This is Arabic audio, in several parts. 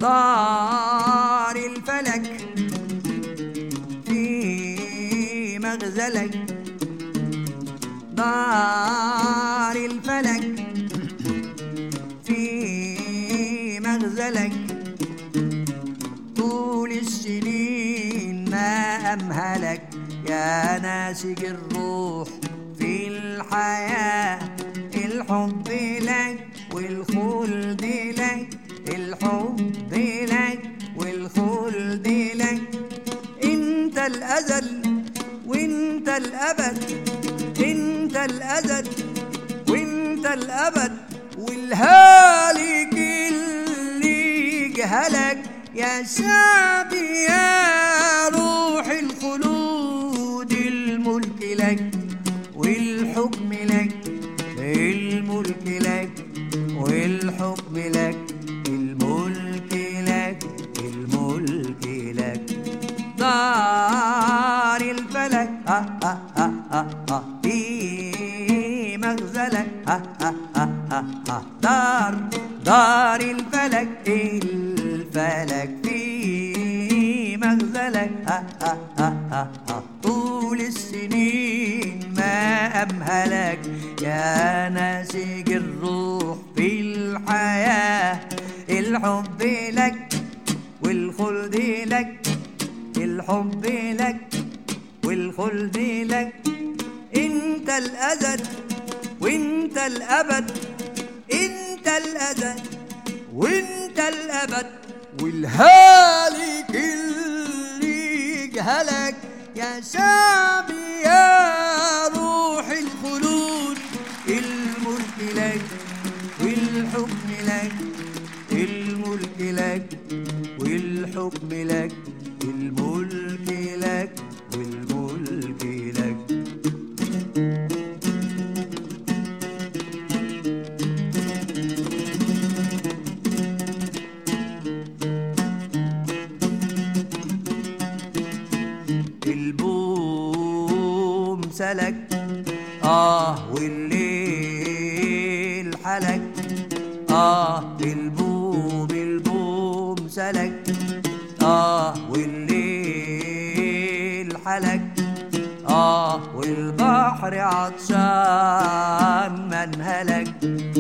دار الفلك في مغزلك، دار الفلك في مغزلك، طول السنين ما أمهلك يا ناسج الروح في الحياة، الحب لك والخلد لك، الحب لك والخلد لك، انت الأزل وانت الأبد، انت الأزل وانت الأبد، والهالك اللي جهلك يا شعبي يا روح الخلود، الملك لك والحكم لك، الملك لك والحكم لك، الملك لك الملك لك، دار الفلك في مغزلك، دار الفلك، الفلك في مغزلك، طول السنين ما أمهلك يا ناسج الروح في الحياة، الحب لك والخلد لك، الحب لك والخلد لك، انت الأزل وانت الأبد، انت الأزل وانت الأبد، والهالك اللي جهلك يا شعبي يا روح الخلود، الملك لك والحكم لك، الملك لك والحكم لك، الملك لك والملك لك. البوم سلك والليل حلك، البوم سلك والليل حلك، والبحر عطشان منهلك،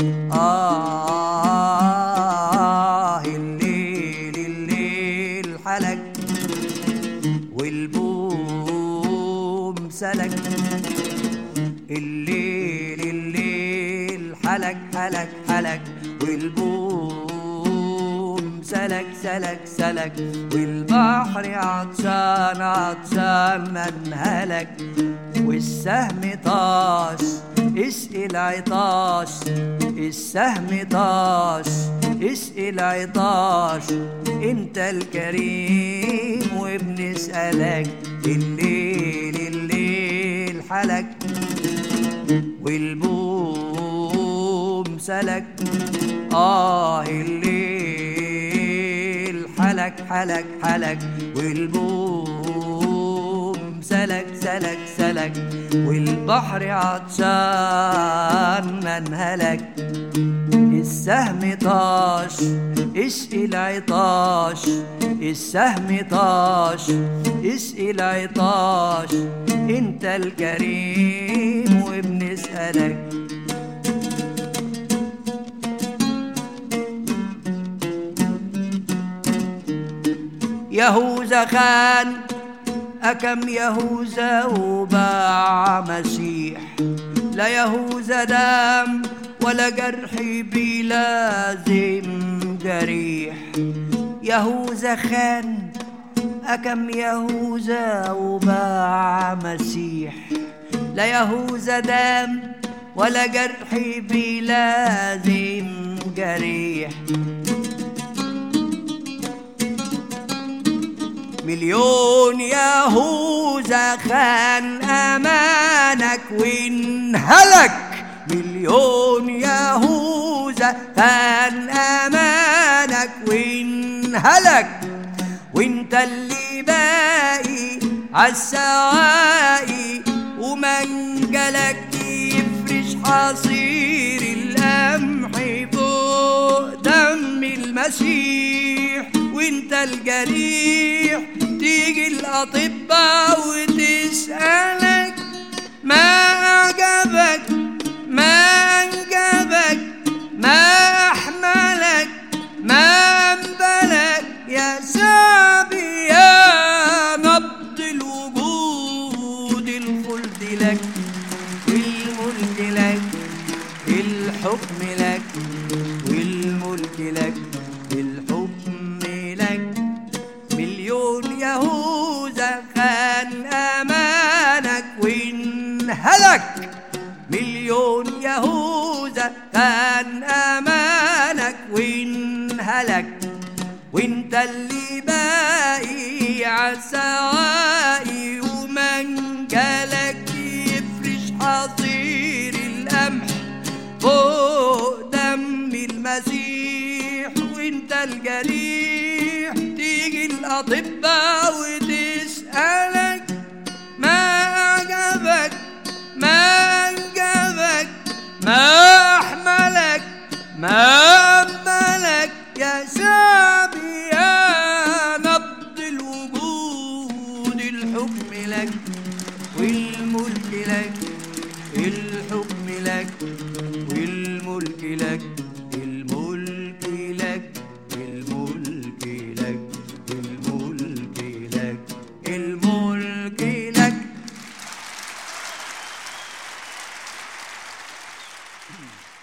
الليل حلك والبوم سلك، الليل حلك حلك والبوم سلك سلك، والبحر عطشان منهلك، والسهم طاش اسقي العطاش، السهم طاش اسقي العطاش، انت الكريم وبنسألك، الليل حلك والبوم سلك، الليل حلك والبوم سلك، والبحر عطشان منهلك، السهم طاش اسقي العطاش، السهم طاش اسقي العطاش، انت الكريم وبنسألك. يهوذا خان أكم يهوذا وباع مسيح، لا يهوذا دام ولا جرح بلازم جريح، يهوذا خان أكم يهوذا وباع مسيح، لا يهوذا دام ولا جرح بلازم جريح، مليون يهوذا خان أمانك وانهلك، مليون يهوذا خان أمانك وانهلك، وانت اللي باقي عالسواقي، ومنجلك يفرش حصير القمح فوق دم المسيح. وانت الجريح تيجي الأطباء وتسألك ما أعجبك ما أنجبك ما أحملك ما أنبلك يا سابي يا نبض الوجود الخلد لك والملك لك الحكم لك والملك لك الحكم لك. مليون يهوذا خان أمانك وانهلك مليون يهوذا خان أمانك وانهلك وانت اللي باقي عالسواقي ومنجلك يفرش حصير القمح فوق دم المسيح وانت الجريح تيجي الأطباء وتسألك ما أعجبك ما أنجبك ما أحملك ما أملك يا سامي يا نبض الوجود الحكم لك والملك لك الحكم لك والملك لك الملك لك الملك لك الملك لك الملك لك.